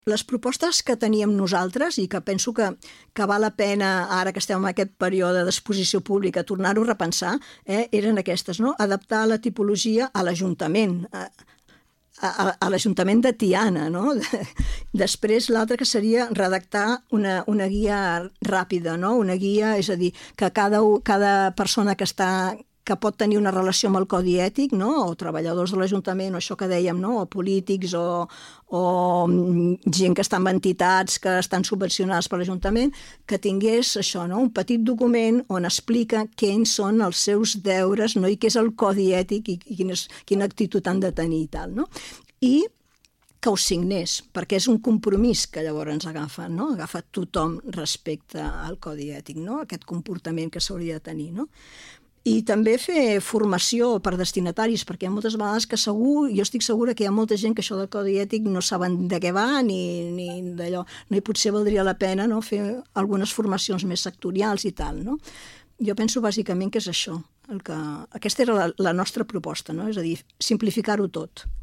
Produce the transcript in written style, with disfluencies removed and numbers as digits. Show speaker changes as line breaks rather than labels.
Les propostes que teníem nosaltres i que penso que val la pena, ara que estem en aquest període d'exposició pública, tornar-ho a repensar, eren aquestes, no? Adaptar la tipologia a l'Ajuntament, a l'Ajuntament de Tiana, no? Després l'altre que seria redactar una guia ràpida, no? Una guia, és a dir, que cada persona que pot tenir una relació amb el codi ètic, no? O treballadors de l'Ajuntament, o això que dèiem, no? O polítics, o gent que està en entitats que estan subvencionades per l'Ajuntament, que tingués això, no? Un petit document on explica quins són els seus deures, no? I què és el codi ètic i quina actitud han de tenir i tal, no? I que ho signés, perquè és un compromís que llavors ens agafen, no? Agafa tothom respecte al codi ètic, no? Aquest comportament que s'hauria de tenir, no? I també fer formació per destinataris, perquè hi ha moltes vegades que jo estic segura que hi ha molta gent que això del codi ètic no saben de què va ni d'allò. No, i potser valdria la pena, no, fer algunes formacions més sectorials i tal, no? Jo penso bàsicament que és això. Aquesta era la nostra proposta, no? És a dir, simplificar-ho tot.